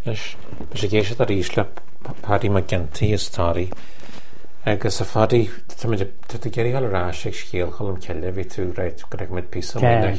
sé géisi ar ísle Paddy McGinty is táí agus a fadí tu géirí hallrá sé scéal chum ceile bhí tú réit go raibh mid písa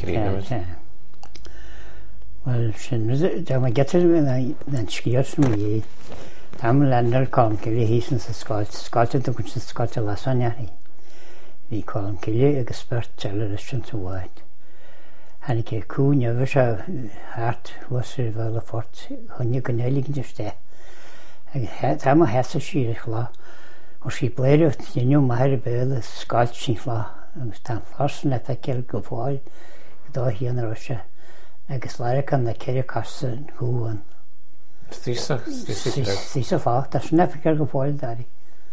Well, da ma getur na sciar sem i tam lander colm cili hísan sa scoilte do gwn sa scoilte lasan iari fi colm cili ag ysbert teler ystion sa waid hannig e cwn yfir sa hart wasir fel y fort hynny gynelig yn dyrste tam o hesa sir eich la o si bleir yw tynnu mahar y bel y scoilte sy'n la agus tam fforsan etha cer gyfwael gyda hi yn yr osio agus leir can na ceir casa húan. Stísa fácht, as nefir go fáil darí.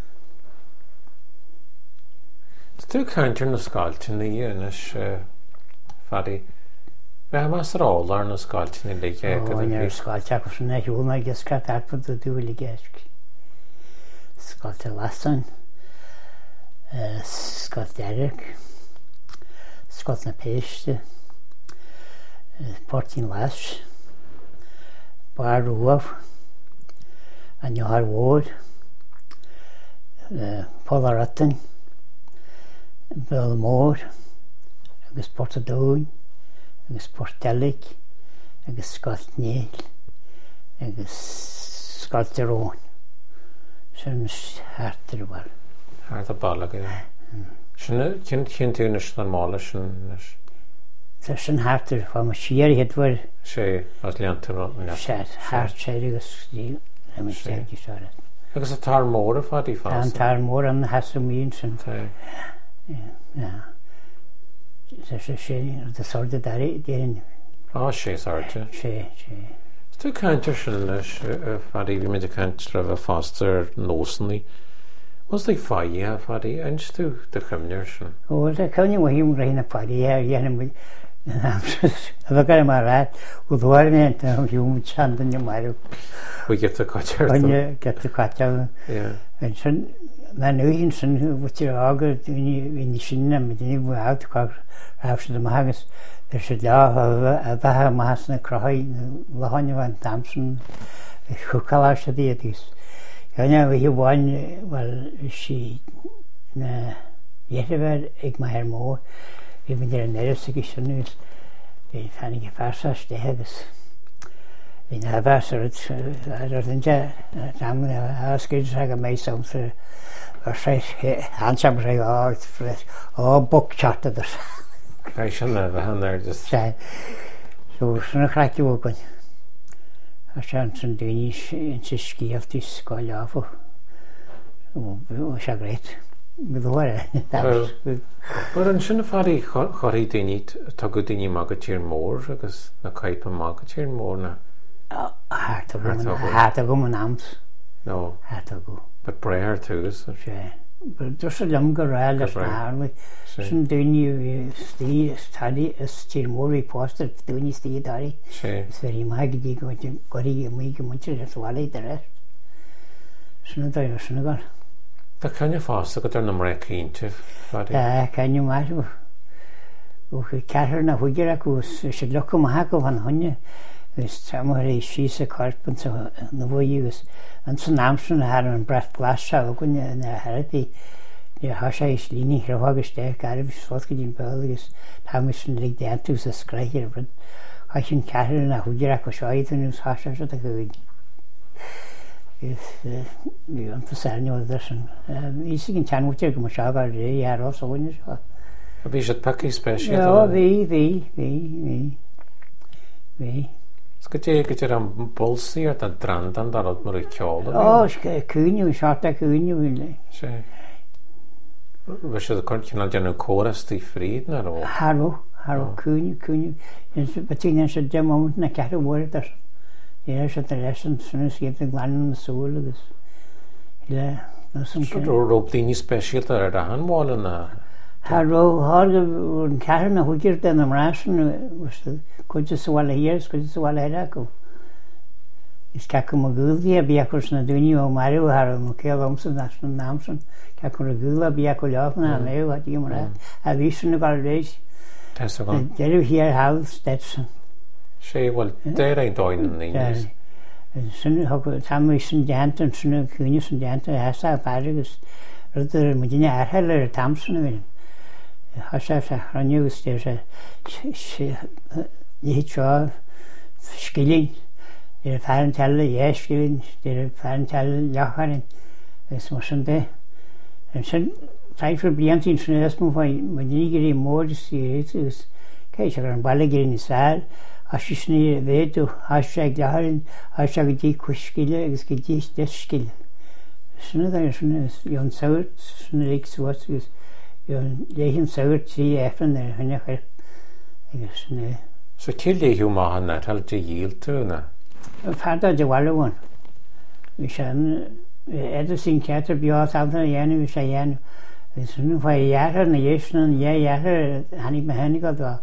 Tú caintir na sáiltína dhéanas fadí. Bheith más rálar na sáiltína le ar sáilte go sanna hiúna agus cat arpad a dúil géisc. Sáilte lasan, sáilte Eric, sáilte na péiste, Portin Lash, Bar Ruaf, and Johar Ward, Polaratan, Belmore, agus Portadown, agus Portelic, agus Scotneil, agus Scotterone. Sy'n hartar war. Hartar balag, ja. Sy'n tú nes normála sy'n... Sy'n hartar, fa ma siar hedwyr... Sé, as leantar... Hart sér agus stíl, na mi steg i sárat. Agus a tar mór a fadi fast? An tar mór an hasam mín sy'n... Ja. Sé, da sorda dari, dyn... Sé sorda? Sé. Tú caintir sy'n leis, fadi, fi mynd i caintir a faster nósanni. Was the fire, fadi, and tú the cymnir sy'n? O, da cymnir wa hi'n rhain a fadi, Efo gael yma rhaid, wrth o'r mynd, yw'n chandan yw marw. We get the quater. Get the quater. And sy'n, mae'n yw'n sy'n, wyt i'r agor, fi'n sy'n am, dyn ni fwy awd, cwag rhaid sydd yma agos. Yr sydd la, a dda mas na crohau, lahan yw an damsyn, chwcal ar sydd i edrych. Yna, fi hi wan, wel, si, na, iechyd ag mae her môr, fi mynd i'r neres ag eisiau nhw, fi'n fannig i farsa steg agos. Fi'n hafas ar yr ddynja, damn a ysgyd rhaid am eis am sy'n hansam rhaid o book chart ydych. Rhaid sy'n efo hanner just... So, sy'n ych rhaid i wogwn. A sy'n dyn i'n sy'n sgialt i sgol af o. O, sy'n gret. Bydd o'r Wel, yn sy'n ffari chori dyn i togw dyn i mag at i'r môr agos na caip yn mag at i'r môr na? Hart o gwm yn ams. No. Hart o gwm. But breir tŵs. Dros y lym gyrrael ys na'r. Sy'n dyn i sti stadi ys ti'r môr i post ar dyn i sti dari. Ys fer i mag i gori i mwyd i mwyntir ys wale i dyres. Sy'n y doi sy'n y gor. Da can you fast a gyda'r numrau cyntif? Da, can you marw. Wch carhyr na hwyr ac wrs sy'n loc o mahag o fan hwnna. Ys tam o'r ei sys y corp yn na fwy ywys. Yn sy'n amsyn har yn brath glas sa o gwyn yn y harad i. Ni hasa i slini hrywag ysdeg garif sfodd gydyn bel ys tam ys yn rig diantws y sgraich i'r fryd. Hach yn carhyr na hwyr ac o sioedd yn ys hasa sydd ag yw'n. Vi var inte särskilt något där sen. Isig en tjänwtjer kommer jag bara det är också så vinner så. Och vi ett paket speciellt. Ja, vi. Ska jag get en bolsi att den drandan där åt några kjolar. Ja, ska kunju starta kunju vill. Så. Vad ska det kunna göra koras i frid när då? Hallå kunju. Det betyder så det moment när kan det vara där. Det så att det som skriver glann och sol och det. Så då ropte in i speciellt där han målarna. Hallå har en karna hugger den om rasen kunde så vara här skulle så vara där ko. Ska komma guldia biakursna dunio och Mario har och kela om så där som namn kan komma gulda biakulafna med vad det gör. Jag visste nu bara det. Det är så gott. Det är ju här house Stetson. Sé, well, det är inte ögonen. Sun tam sin deantan sunna cúine san deanta hesa baragus ruidir mu duine airtheile ar tamsanna bhíon. Tá sé chranniugus déir sé níhitseo skilling déir fearan teile éiscilling déir fearan teile lecharin gus mar sin dé. An sin taifir bliantín sunna esmú fáin mu duine gurí mórdis gus cé se an bailagéirí na sáil as is ní bhéadú hashtag leharin hashtag go dtí cuiscile agus go dtí deiscile. Sinna dar sinna Ion Sauert sinna ag suas agus Ion léhinn Sauert tí efran ar hynne chuir agus sinna. So cé léhiú máhan na tal de díl túna? Farda de walhain. Bhí sé éidir sin ceatar beá alta dhéanú bhí sé dhéanú. Agus sinna fá dhearthar na dhéisna dhearthar hanig me hanig go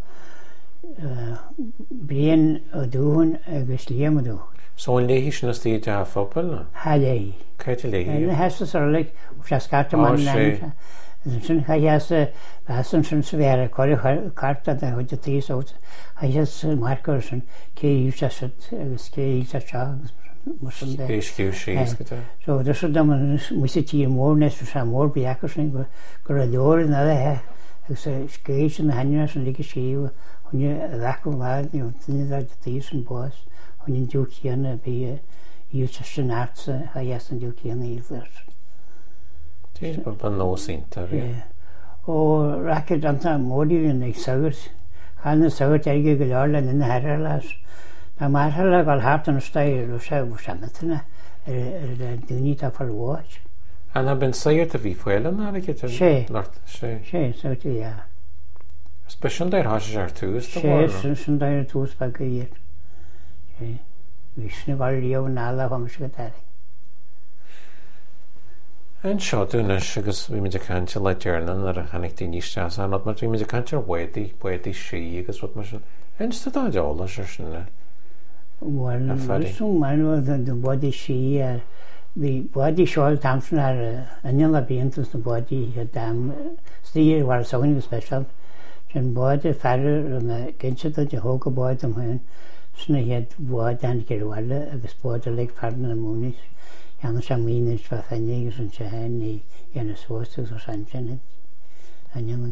Brian o dúhan agus líam o dú. So an léhí sin na stíide a fopal na? Ha lé. Caite léhí? Na hesas ar lig, se scarta man na. Sin cha hesa basan sin sa bhéar cori carta da hoidja tís át. Ha hesa marcar sin cé ísa sit agus cé ísa se mar sin de. Éisciú síos gyda? So dys o dam musa tí mór nes sa mór biacar sin gur a leor na he. Agus sgéis sin na hanna sin líka síú hunne bhecú láid ní duine ar de tís an bás hunne dúcíanna bí ísa sin ása a dhéas an dúcíanna ílar. Tís ban nósínta rí? Ó racid anta módílinn ag sagart. Chána sagart aige go leorla na herra leis. Na marthla gáil háart an stair ru sé bhsamatainna ar dúní tá far bháid. Anna ben sair a bhí foiile na a get sé sagtí ja. Special dair háis ar tús sin dair tús ba go dhéir. Bhísna bhar líomh nála chum se go dair. An seo dúnas agus bhí meidir caiinte le dearnan ar a chanig tí níos teas an, mar bhí meidir caiinte ar buí sí agus rud mar sin. Einsta dá deola ar sinna? Well, sú manuel den buí sí ar the body shawl Thompson are annual appearances the body dam stay war something special and body father against the Jehovah boy the man snake head boy and get walla the sport like partner moonies and some means for findings and chani and sources or something and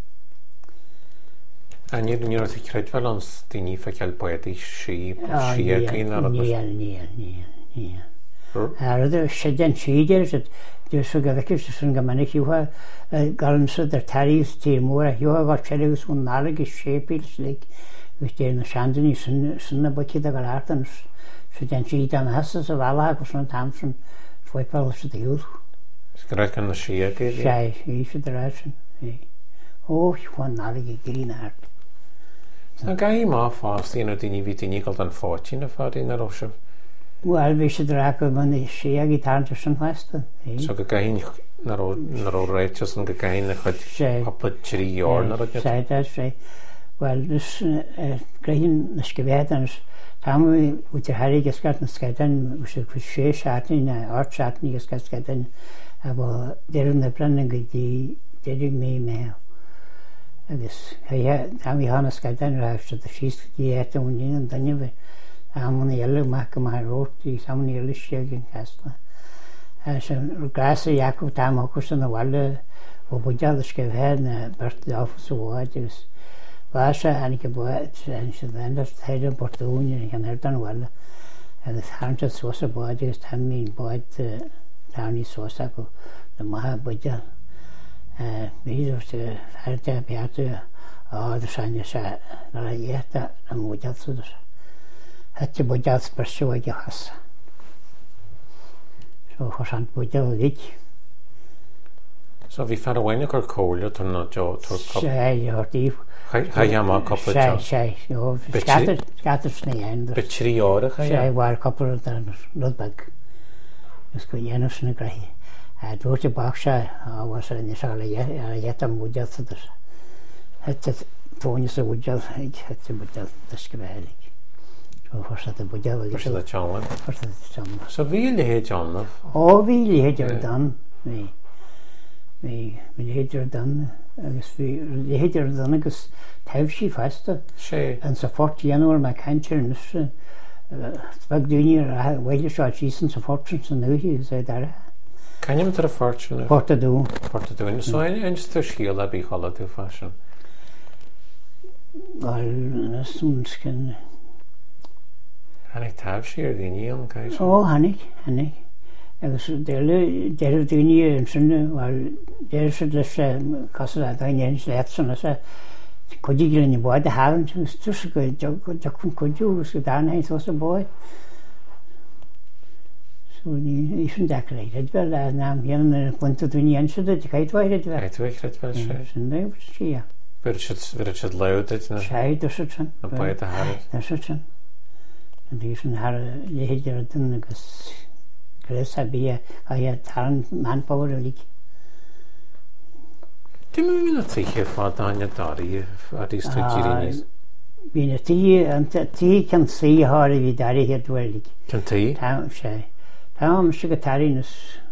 and you know the credit balance the need for poetry she clean yeah Arada sidan síidir dús go bheiceir san go manic hiúha galansa ar taríos tí mór a hiúha gá tegus ún nálagus sépil le gus déir na seandaní sunna buciad a go látan sidan síad an hasas a bhela agus an tamsan foiipáil sa dúr. Is go raibh an na siad é? Sé, í sa rásin. Ó, hiúha nálagus grína hart. Na gaí má fást íon daoine bhí daoine gáil an fátín na fádaí na roisih? Well, we should rack up on the shea guitar to some faster. So go gain na ro righteous and go gain a couple of tree or not a that's right. Well, this grain the skevetans time we with the Harry gets got and skaten we should shea shatting art shatting gets skaten about there in the planning the did me mail. I guess time we hana skaten after the she's the at on in and then you Amna yellow mac my road the some yellow shaking castle. As a grass Jacob time hokus on the water or Buja the skever and birth the office of waters. Vasha and Kabuat and she then just head of Portunian and can help on water. And the hunter saucer boy just having bought the towny saucer the Maha Buja. These of the Harta Beata or the Sanya Sat, yet and Muja. Hatte budjad sprsio ag achas. So chosant budjad lig. So vi far awayna gur cóla tar na jo tar cop. Sé, jo díf. Ha ma couple jo. Sé, jo skatter sne end. Betri ára ha. Sé war couple dar Ludbag. Is go yenu sne grahi. Dúte baksa was er in sala yeta budjad sadar. Hatte tóni sa budjad hatte budjad daskvelig. Forse the budget. Forse the channel. So we had John. Oh, we had done. We had done. Agus we had done. Agus have she faster. She. And so 40 annual my cancer and Bag dúine bhile seo sísan sa fortune san nuí sé dar. Canim tar a fortune? Portadú. Portadú. So ein tú scial a bí chola tú fashion? Wel, nasmwnsgyn. Hannig taf si ar ddini am cael? O, hannig. Agus der dúine yn sy'n, wel, der sy'n lysau cosod a ddain ein slet sy'n lysau. Codi gilyn i bod a hafn, stwrs y gwy'n codiw, ys gyda'n ein thos o bod. So, ni sy'n dechrau fel, a nam hyn yn gwynt o dwyni yn sydd ydy caidwair ydw. Caidwair fel si? Sy'n dweud si, ia. Fyr ysyd lewd ydyn nhw? Siai, dwrs o tyn. A bwyd a harad? Dwrs o tyn. Ydy sy'n har lehidir ydyn agos gres a bia a ia taran manpower o lig. Dim yn mynd o teichio ffad da'n dari a di stwyd girinis? By'n y ti can si har i fi dari hir dwyr lig. Can ti? Tam siai. Tam sy'n gytari nys.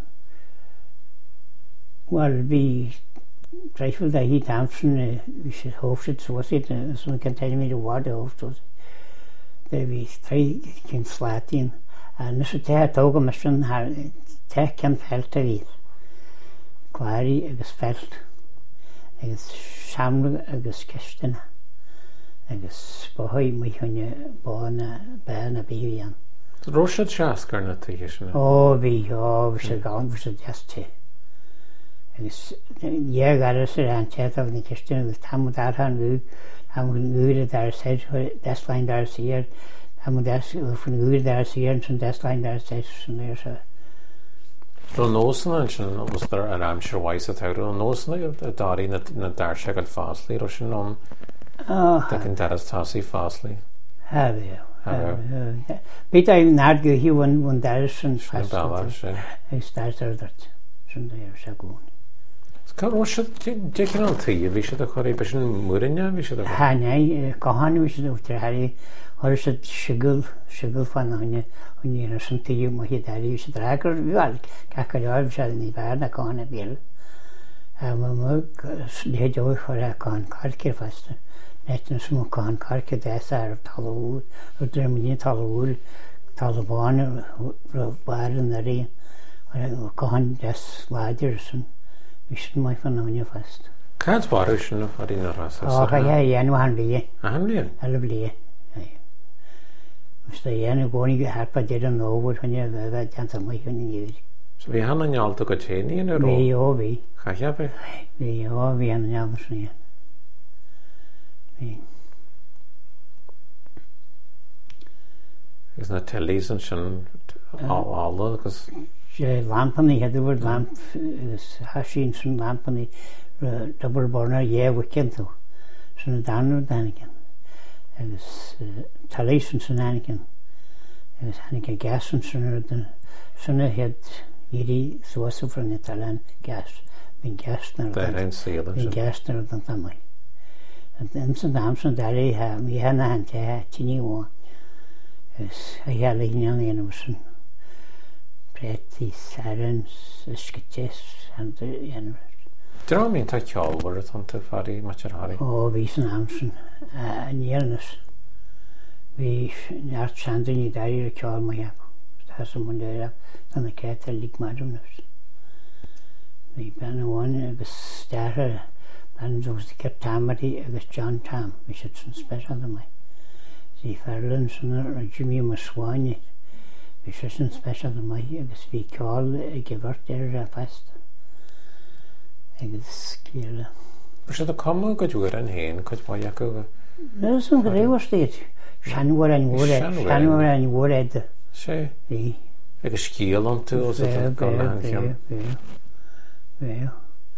Wel, fi dreifel da hi tam sy'n vi sy'n hofsyd sôsid sy'n can tari mi dy wad o hofsyd. Det vi tre kan slat in. Nu så det tog om sån här det kan fält vid. Kvari agus fält. Agus samla agus kisten. Agus bohoi mi hunne bana bian. Rosad sjaskar na teichio? Vi så gang vi så just til. Agus jeg gar så han chat av den kisten agus tam der han vi han gure der seg destline der sier han des von gure der sier som destline der seg som er så Ro nosen an was der an amsure wise at ro nosen dari na dar segad fastly ro sin on da kan daras tasi fastly have bit I not go he one der sin fast I started that som der så god. Kan rosad dekin an tí vi sé a chorí be sin murinne vi sé ha nei kahan vi sé utar hari har sé sigul fan hanne hunni san tí mo hi dari sé dragur val kakar vi sé ni barna kan bil mo det jo for kan kalkir fast netten små kan kalkir dessar talur og drømmen talur talban barn der og kan des lader Visst mig från någon fast. Kan bara sjön för dina rasa. Ja, jag nu han blir. Han blir. Eller blir. Nej. Visst jag nu går ni här på det då över han jag vet inte så mycket ni. Så vi har en allt och tjäni i Europa. Vi ja vi. Kan jag be? Vi ja vi en jävla snö. Vi. Is not television schon alla cuz lampen I had the word lamp hashin some lampen double burner weekend though so down Daniken it was television so Daniken it was Daniken gas and so had yiri so from Italian gas been gas now been gas now than tamai and then some damson daddy we had a hand tini one is I had a young innocent Pretty Sarens, Sketches, and Dra min ta kjall var det sånt fari matcher hari. Vi som Amsen, Njernes. Vi nært sanden I der I kjall med jeg. Det som hun der, den kæter lik madrumnes. Vi bænder one, agus der, bænder som sikkert Tamari, agus John Tam, vi sæt sådan special af mig. Så færlen sådan, og Jimmy Maswani. Vi ser sånn special av meg, vi kjall gevart fast. Jeg skjer. Så det kommer godt gjøre en hen, hva var jeg over? Det som grever sted. Kjenn var en våredd. Se. Jeg skjer langt og så kan han kjem. Ja.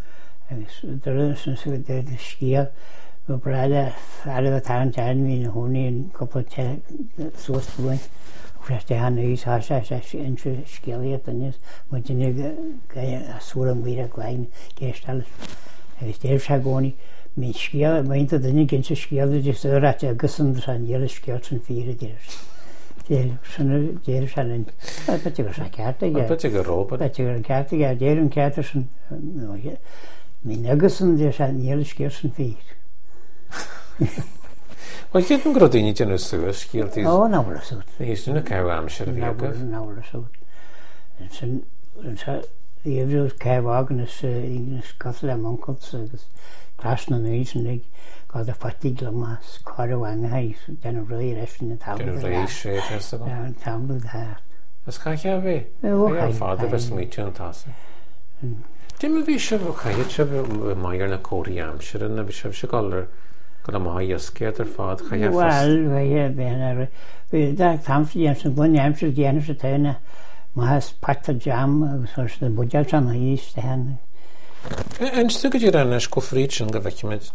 Det synes jeg det skjer. Og bare alle tar en tjern min hun I en koppel så stod. Først han is har seg en skillet den men det er så mye klein gestal. Hvis det så går min skil men det den ikke så skil det så rett jeg gussen sånn hele skilten fire der. Det sånn der sånn det er så katte jeg. Det er robot. Det er katte jeg der en katte sånn min gussen det sånn hele skilten fire. Wel, gyd yn grodini dyn nhw sŵs, gyda ti... O, nawr y sŵt. Ys dyn nhw cael amser y fiogaf. Nawr y sŵt. Yn sa, ddifrwyd cefog yn ys gosod am oncod, glas na nwys yn lig, god y ffatig lymas, cor y wangau, dyn nhw roi resyn y tawl. Dyn nhw roi eisiau, testa go. Yn tawl y dda'r. Ys cael chi a fi? O, cael. Ffadd y fes mwytio yn tasau. Dim y fi eisiau fo cael, eisiau mair na cori amser yna, fi eisiau goler, gyda mae ysgyd ar ffadd, cael ffas. Wel, fe da tamsi yn gwyn amser gynnu sy'n teina, mae hys pat o jam, agos oes y bwydau san o is, dehen. En stuk het je dan eens kofrietje gevecht met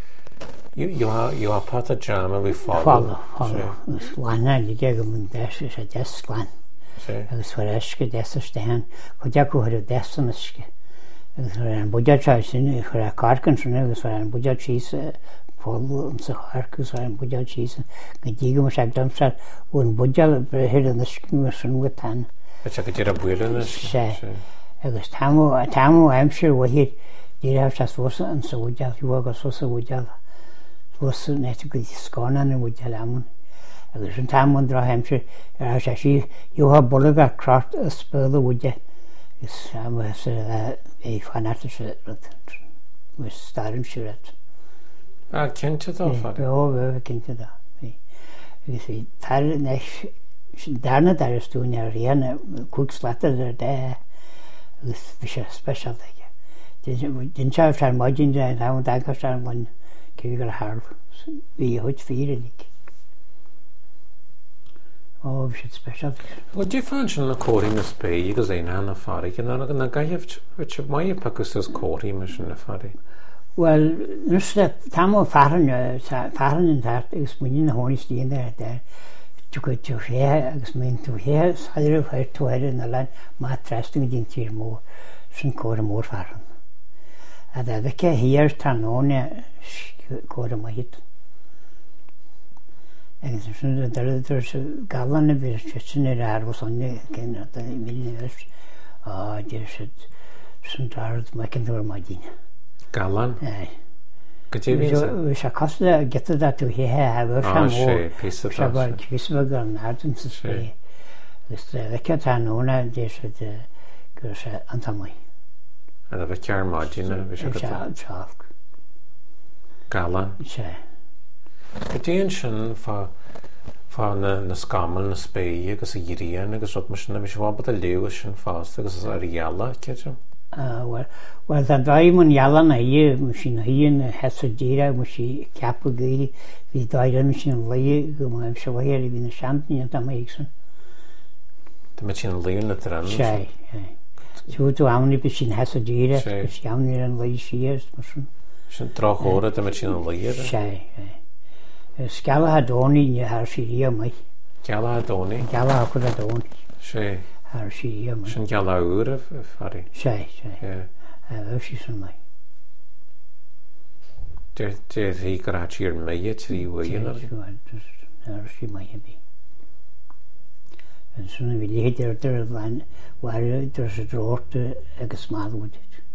je ha pat a jam en we follow. Dus wanneer die tegen mijn des is het des kwan. Dus voor eske des is dehen. Goed ja koe het des en eske. Dus voor een budgetje zijn voor een karken zijn dus voor een budgetje follow en zo karken voor een budgetje. Gedigen maar zeg dan staat een budget beheer de eske maar zijn we dan. Het je het boeren is. Agus tamu amsir wahid dira tas fosa an sawja yuga sosa wujal fosa netu skona na wujal amun agus an tamu dra amsir shashi yuha bolaga craft spurda wujja is was a fanatic was starim shirat kent je dat vader? Ja, we kent je dat. Dus tar nesh daarna daar is toen ja rien koekslatter daar dus special dingen. Den zou zijn modin zijn, dan denk ik aan een keer half. Wie het vieren ik. Oh, is het special. Wat je vindt van een koring is bij je gezien aan de vader. En dan ga je wat je mooie pakken als koring is aan de vader. Wel, dus dat tamo varen in daar is moet je gewoon eens die daar. Tu kunt je her, als men tu her, zal je voor tu her in de land, maar trasting ding hier mo, zijn koren mo varen. En dat ik hier tanone koren mo hit. En zo zijn er dus galan weer zitten er daar was on je ken dat miljoners. Dus het zijn daar maar kan door maar ding. Galan. Nee. We zou kosten get dat tu hier hebben van piece maar kisbeg en hadden ze zei. Dus ik had tanone dus het dus antamai. En dat werd jaar margine, we zeggen dat. Galan. Ja. Attention van een skamel, een spee, als een jirien, als wat misschien is wat de leeuws en vast, als een ariella, ketchum. Wel, dan draai je jalla na hier, misschien hier in Hessedira, misschien kapugi, wie draai je misschien leeuw, maar hem zo hier in de champagne en dan maak ze. Dan met je een leeuw net erin. Ja. Zo toen aan niet misschien Hessedira, misschien aan niet een leeuw hier, misschien. Misschien trouw horen dan met je een leeuw. Ja. Scala hadoni je harshiria mai. Scala hadoni. Scala hadoni. Sí. Harshiria mai. Sin scala ure fari. Sí. Oshi sun mai. Der rikarachir mai tri wayenar. Harshi mai bi. En sun vi heter der van waar der se roorte gesmaald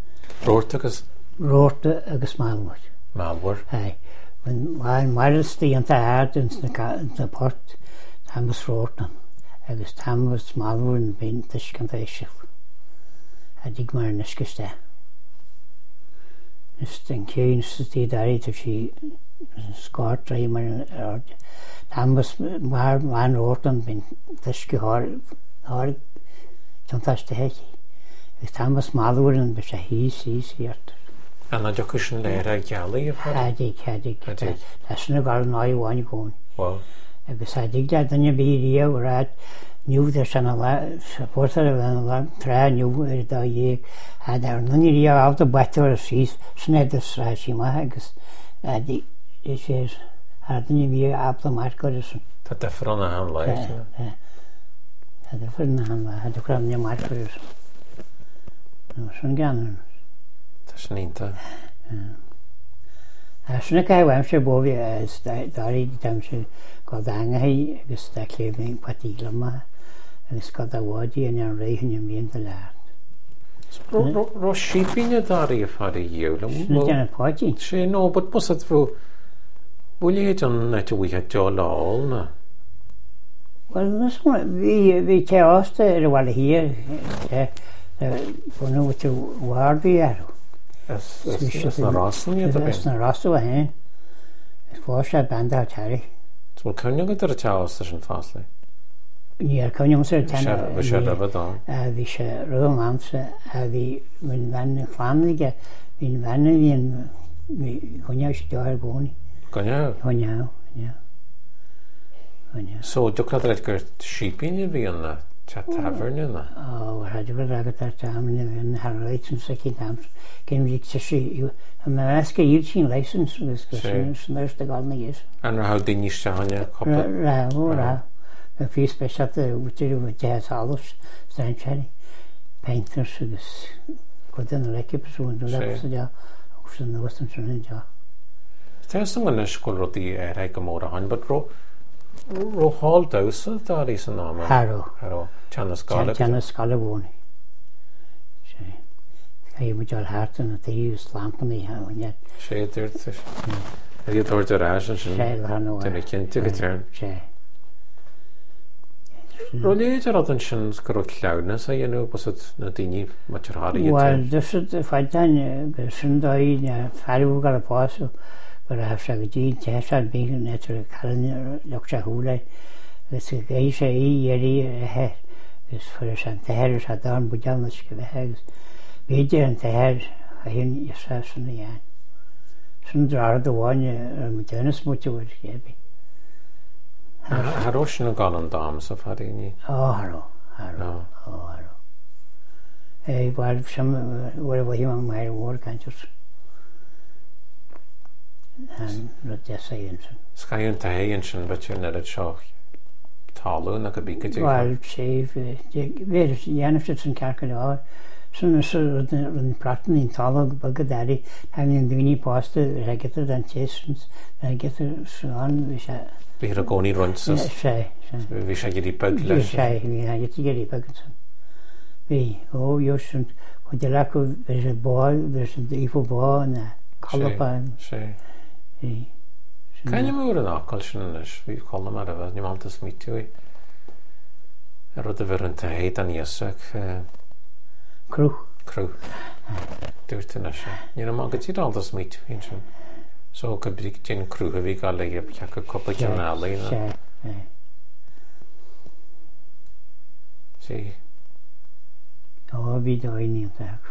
Roorte gesmaald. Malwar. Hey. When miles the entire in the port, tam was roten. Was tam was smaller and been this confession. I dig maar niskeste. This thing keens the diary to she Scott try maar tam was maar man roten been this gehar fantastic heck. Was tam was smaller and but he's here. En dan je kunt leren gjalli of wat? Hadig. Dat is nog al nooit waan gewoon. Wow. En we zeiden dat dan je bij hier waar nieuw dat zijn al supporter van al twee nieuw dat je had daar nog niet je auto beter is snel de straatje maar die is had niet meer op de markt dus. Dat de vrouwen aan lijkt. Ja. De vrouwen aan had ook aan de markt dus. Nou zo'n gaan. Dat is niet dat. Als je kijkt, waarom ze boven is daar die dan ze goddangen hij is dat klein patiglamma en is dat woordje en een regen je meer te laat. Roshipinje daar je vader hier. Niet een potje. Ze no, but was het voor Bwyd yn net o wyhad jo lol na? Wel, vi te oste wal hier, bunu with warbi aro. Ys na rasn ni ydw Ys na rasu a hen. Ys fwysau banda o tari. Wel cynnig ydw'r ta oste sy'n ffaslu? Ie, cynnig sy'n tena. Fy siarad efo do? Vi se rwng amsa, a vi mynd fan y ffamlige, fi'n fan y fi'n hwnnw sy'n dod ar gwni. Gynnyw? Hwnnw, ie. So, dwi'n cael dweud gyda'r sheepin i fi yna, ta tafern yna? O, rhaid i'w rhaid ar tam yn yn harwaith yn sicr tam. Gen fi sysi, mae esga i'r sy'n leisens, sy'n ystod gael na gys. Yn rhaid dyn i siarad copla? Ra. Y ffys besiad wytyr yw wedi halws, straen siari. Painters ygys. Gwydyn y lecio perswn, dwi'n dweud sy'n dia. Wrth yn ywys yn sy'n dia. Tens yng Nghymru sgwr roedd i eraill gymor a hyn, but ro hol daws o dar i sy'n am? Haro. Tian ysgol? Tian ysgol y fwni. Ga i mwyd o'r hart yn y ddiws lamp yn ei hawniad. Se, dyrd. Ydy o dod yr as yn sy'n? Se, rhan o. Dyn i cynt i gyda'r? Se. Roedd i eich roedd yn sy'n sgwrwyd llawnus a yno bos na dyn i mat yr har i ydy? Wel, dysyd y ffaidan, sy'n doi, ffarw gael y bos o But I have said, "Gee, just had been natural calendar, Dr. Hula." This guy say, "Yeri, this for a Santa Harris had done, but down the skivhags. Be and the head, I hear yourself in the end. Some draw the one, Dennis much of it, Gabby." Harrosh no gone on dams of Harini. Oh, Harrow. Hey, well, some whatever you want my work, and just. And rydw i'n sy'n. Sgai yn tahe yn sy'n beth yw'n edrych sio talw na gybig ydy? Wel, sef, fer, iawn ysgrifft sy'n carcod o. Sy'n rydyn praten i'n talw bygyd ari, pan i'n dwi'n i post rhaid gyda'r dantiesens, rhaid gyda'r sôn, fi eisiau... Fi hyrra goni rwnsys? Se. Fi eisiau gyda i byg leis? Se, fi eisiau gyda i byg yn sy'n. Fi, yw sy'n, hwyd i'r ac o, fe sy'n bol, fe sy'n ifo bol, na, colopan. Se. Can you move an alcohol we call them out of it, you want to meet you? Roedd y fyr yn tehed an iesag Crew Dyw'r tyn eisiau Ni'n yma gyda'r aldas meet you So gybrig dyn crew hyfu gael ei cael cwpl canali Si O, fi doi ni'n dag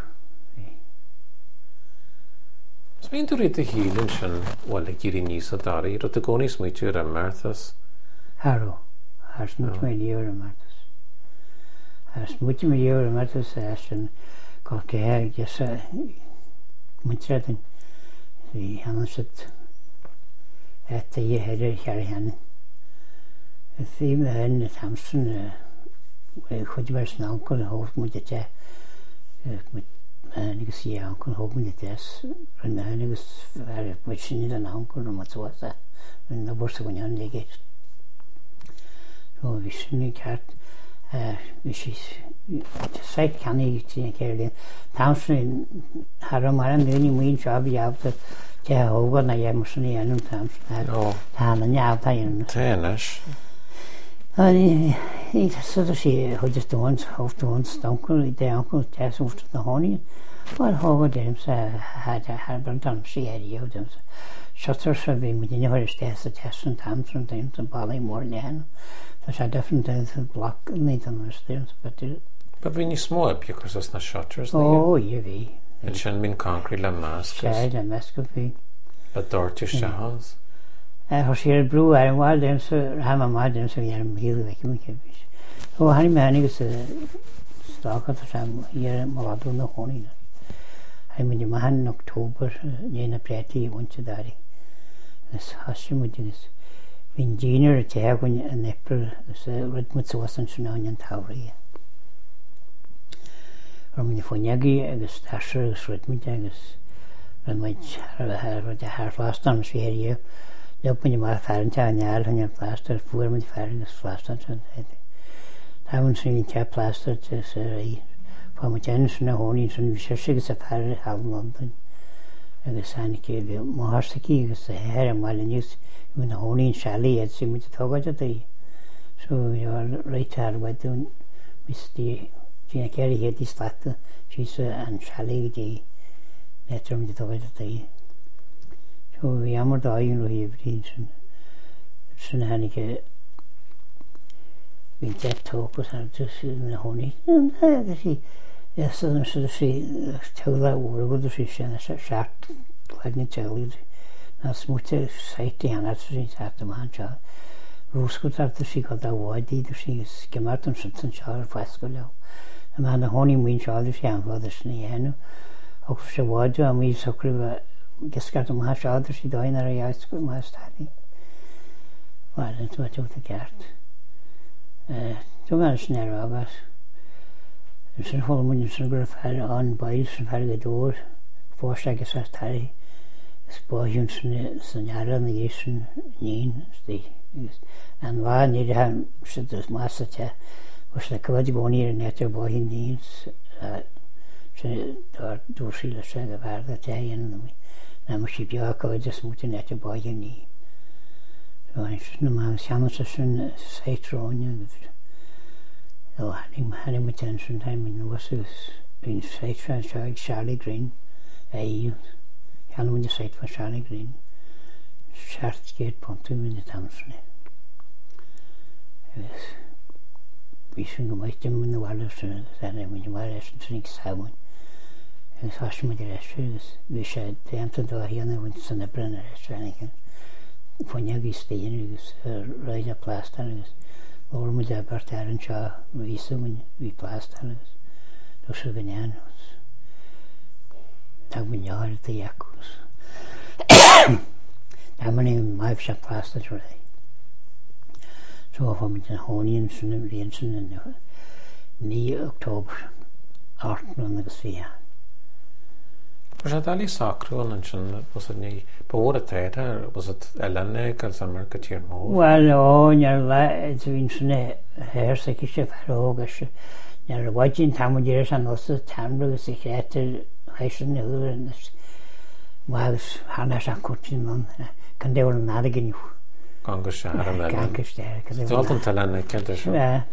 So fi'n dweud y hil yn sy'n wel y gyr i nis o dari roedd y gonis mwy ti'r ymmarthas Haro Hars mwyd mae'n liwr ymmarthas Hars mwyd mae'n liwr ymmarthas sy'n gael geher gysa mwyntiad yn fi hanno sydd eto i hedder char i hanno fi mae'n y tamsyn chwyd i'r snawnc yn hoff mwyd eto Niggas i ancwn hob mynd i des. Rwy'n niggas ar y bwysyn i'n ancwn o'n matwas a rwy'n na bwrs o gwnion neges. So fi sy'n i cart. Fi sy'n saith canu ti'n cerddyn. Tawns rwy'n haro mar am dwi'n i mwyn job i awd te hwgod na ie mwysyn i enw'n tawns. Ta'n yn awd a enw'n. Tenes. I sydd o si hwydys dwans, hoff dwans, dankl, i de ancl, tes wrth na honi. Wel, hwgod e'n sa harbar dan si eri o dyn. Shutter sa fi mynd i'n hwyr ystes a tes yn tams yn dyn, yn bala i môr lehan. Sa sa defn dyn sy'n bloc yn neud yn ysdyn. But fi'n i smwab, because os na shutters na O, ie fi. Yn sy'n mynd concrete la mascus. Se, la mascus fi. La dorti siahans. Hos i'r brw ar yn wal dyn sy'n rham am wal dyn sy'n i'r mhil i fec yn cefis. O, hannu me hannu gys stocad o sam i'r moladw na honi na. Hannu mynd i mahan yn October, nyn a breti i wynt o dari. Ys hasio mwyd gys. Fi'n dînir y teg yn April, ys rydmwyd swas yn sy'n yn tawri. Rwy'n mynd i ffoniagi agos tasr agos rydmwyd agos. Rwy'n mynd i harflastan ys fi heri yw. Lwp mynd i ma'r ffarin ta yn ial hynny'n plaster, ffwyr mynd i ffarin ys flastan sy'n hedi. Tawn sy'n i'n tia plaster tys yr ei. Fa mynd i'n sy'n a honi sy'n fysysig ys a ffarin halwn London. agus anike vi mahastaki agus her malinius when the honing shally at sim with the so you are right hard with doing Mr. Gina Kerry had this that she's and shally the netrum the together so we are dying rohi everything so hanike we get talk was just in the honey and she yes so she tell that word good she shot like ni tell na smute site han she at the man cha Roscoe after she got that wide did she gemacht und schon schar festgelau and man the honey win schar she han for the snee hen auch she wide am we so clever geskat um ha schar she da in der high school my study well it's what you the cat so man snare aber it's a whole million sugar fat on bites and fat the door for second Saturday Spojens senjara na yeshin nin sti and wa ni han should this master cha was the kwadi goni netter bohin nins she da doshila shanga varda cha yen na mushi bia ko just mutin netter bohin ni so I should ma shansa shun saitronia oh having attention time in was in saitron Charlie Green Can we decide for Charlie Green? Shartgate Pontu in the Townsend. We should go with them in the water, and when you were to drink salmon. And so she made the restaurants. We should enter the here and went to the Brenner restaurant. When you get staying, ride a plaster. Or with the Bertar and Shaw, we soon we plaster. Those are the nanos. That when you heard the echoes. That many my shop plasters were they. So if I'm in honey and sun and rainson and me October, Arten on the Sphere. Was it Ali Sacro and was it any Bora Theatre? Was it Elena as a marketeer mode? Well, oh, it's been Sunday, hair sickiship, Rogash. You're watching Tamadeers and also Tamburg secretary. I shouldn't know and this was Hannah's a coaching on can they will not again you Congress there because it's all talent I can't show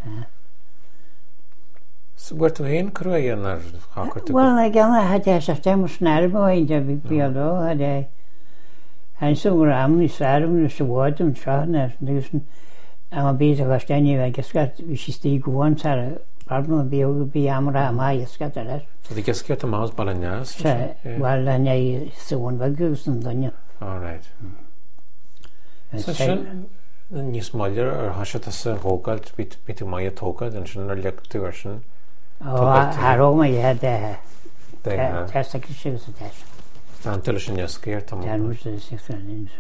so where to in Korean or well again I had a system of snarbo in the BPLO had I and so we're am is sarum is word and trying there's I'm a bit of a standing I guess got we should stay go on Sarah problem be amra mai skatar so the gesket mouse balanas well and I so one vagus and then all right so the new smaller or hashat as a hokalt bit my toka then should look to version oh aroma had the test she was a test until she was scared to was the 6 inch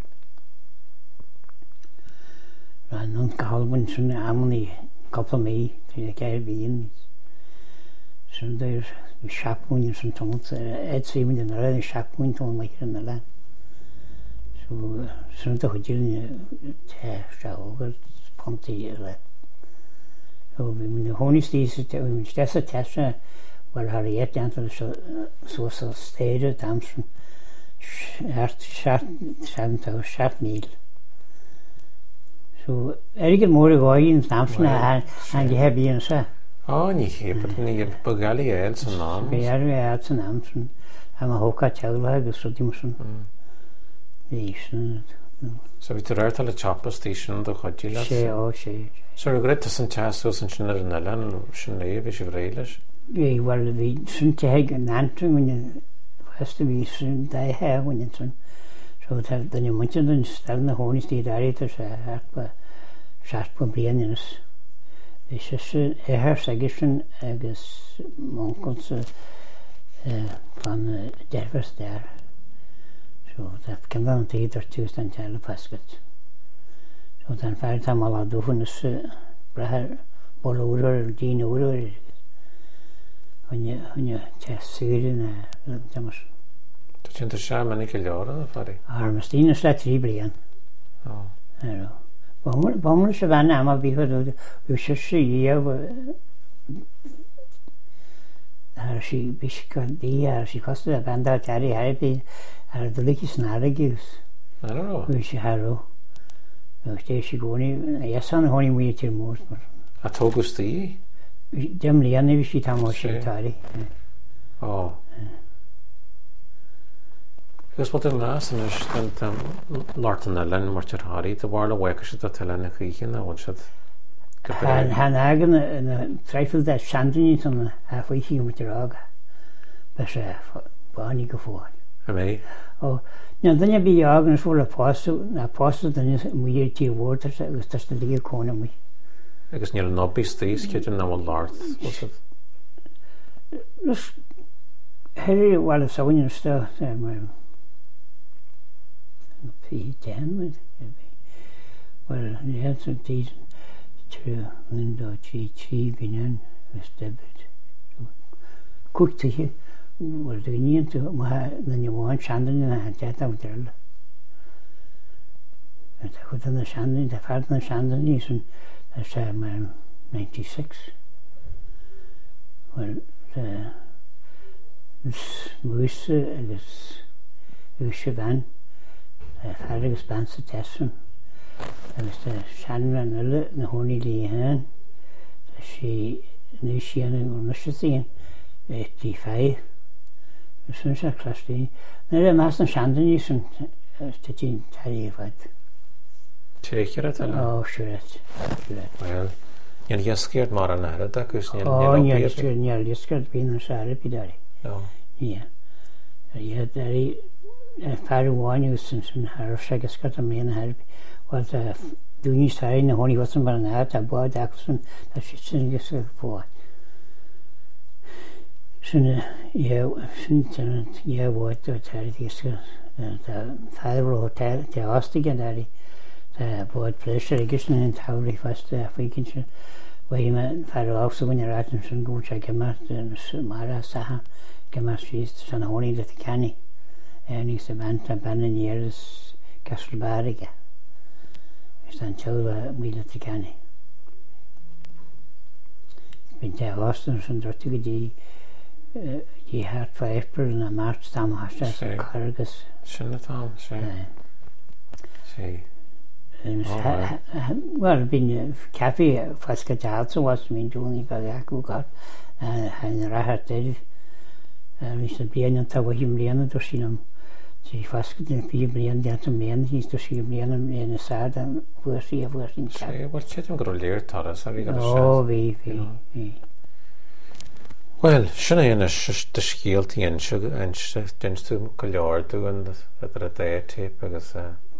and non calvin sun amni couple me the Caribbean. So there's the chaplain and some tongues. It's even in the chaplain tongue like in the land. So some of the Hujil shower pumped the so when the honey stays, when that's a test, where Harriet down to the social stage of Damson, sharp needle. So erger more going in Damson and you have been sir. Oh, you but you Bogali ads and names. We are ads and names. I'm a hoka chowla, so Dimson. So we took out a chopper station the Hojila. She. So regret to St. Chassos and Schnell and Schnee, which is Railish. Well, we shouldn't take an antrim when you first to be soon die hair when you son. So that then you mentioned and still in the honey state area to sharp brains. It's just a hair segation, I guess, Monkles from Devers there. So that came down to either Tuesday and tell the basket. So then, fair time, I'll do when it's Brahar Boloder, Dean Oder. When you test Syrian, Thomas. Did you understand many kilometres? Armstein is that 3 billion. Oh. I know. Bomber Savannah, I'm a bit of you should see she biscuit she cost a band out Harry Harry the licky snarrigus. I don't know. Which Harrow. She going yes on honey we till most. A Togusti? Dem Leanne she Tamoshe. Oh. Because what the last and Lorton Ellen Marcher Harry, the world of workers at the Telena Creekin, I want should. Han Hagen and trifle that Shandon on halfway here with the rog. But Barney go forward. Me? Oh, now then you be arguing for a apostle, then you weird to water, it was just the legal corner me. I guess you're not be Steve's kitchen now, Lord. What's it? Just Harry, while it's on your stuff, P10 well, yeah, so these two window chi binen was debit. Cook to you, well, the need to then you want Shandon and that out there. And I put in the Shandon, the father of Shandon is in 96. Well, this moose is Ushavan. Fargus Bansa Tesson. There was the Shannon and Ella, the Honey Lee Han. She knew she had an thing 85. As soon as I classed in. Now, the Master Shandon used to tell you what. Take it, oh, sure. Well, you're scared more than that, because you're scared being a Sarabi daddy. No. Yeah. Yeah, daddy. Far one used some hair shaggers got a man had was doing his hair in the honey wasn't but an out a boy Jackson that she sing this for. Soon yeah what to tell this the father hotel the Ostigan daddy the boy pleasure again in town first weekend where man father also when you're at and go check him out and Mara Saha come out she's son honey that canny. En ik ben een years Castelbarriga. We staan zo moeilijk te kennen. Ik ben daar Austin zo'n drottige die had van April en maart staan had als een cargus. Sinnetam, zie. Wel, ben café vast gehaald zo was mijn doen ik had ook gehad. En raar tijd. We zijn bijna te wat je blijven door zien. Ze vast de 4 blian dat te meen is dus je blian in de zaad voor ze voor in chat. Wat je dan groleer taras heb ik oh wie. Well, shine de skielty en den stu color to and the day tape because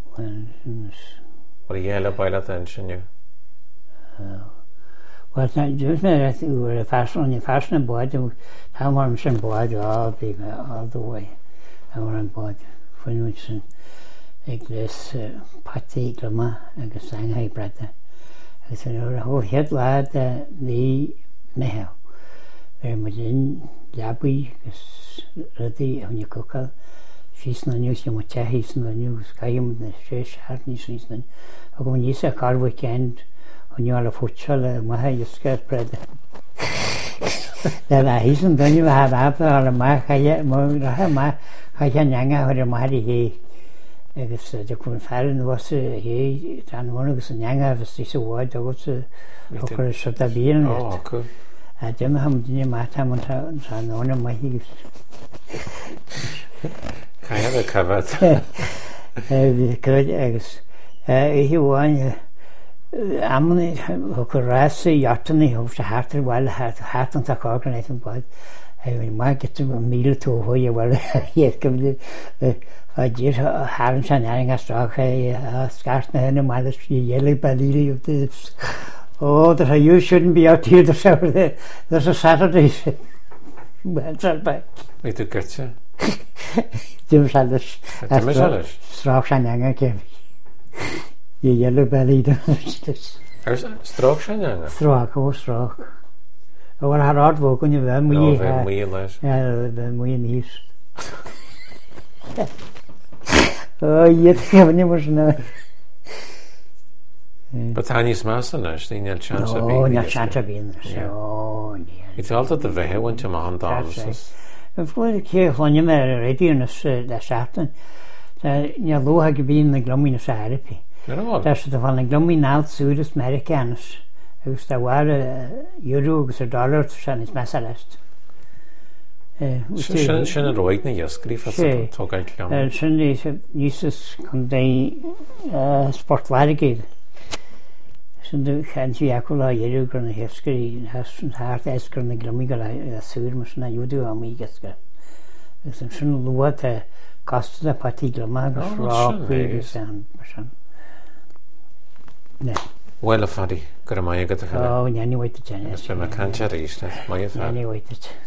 what yellow by attention you. Well, just that we were fashion board how much some board all the way. I was board for instance this party drama and sang high brother. I said oh head lad the mehl. Very much in Labby is ready on your cooker. She's no news you much he's no news. Kayum the fresh hardness is then. I go you say car weekend on your futsal my you skirt bread. Then I isn't then you have after all my kaya my kaya nyanga or my he it's the kun fallen was he dan one of the nyanga was this word was okay so that being oh cool dem ham dine mata man sa nona mai kind of covered good eggs he won amne hokurase yatni of the harter while hat on the coordination but I might get to a meal to who you well yet come I did haven't an a stock scarce no matter yellow belly of this. Oh, that you shouldn't be out here this hour. There's a Saturday. That's all back. We took it, yeah. Jim Sanders. Stroke and came. You yellow belly. There's stroke and stroke. Oh, I had hard work on you then. We knees. Oh, yet haven't you was no. But Tanya's master now, she had chance of being. Oh, not chance of being there. Oh, yeah. It's the vehe when you man dances. Before ke chonne mer radionas da satan. Ja lo ha gebin na glomine sarapi. That's the van glomine out South Americans. Who's the euros or dollars shan is masalast. Sin roiid na ysgrif at togail glom. Sin is uses con dei sportvarigid. Sin du chanti akula euro gron hefskri has hart eskron na glomigal sur mas na judo amigaska. Sin luat costa parti glomagas rock and ne. Well, a faddy, got a maya got a oh, any way to change. It's been a cancer, my any way to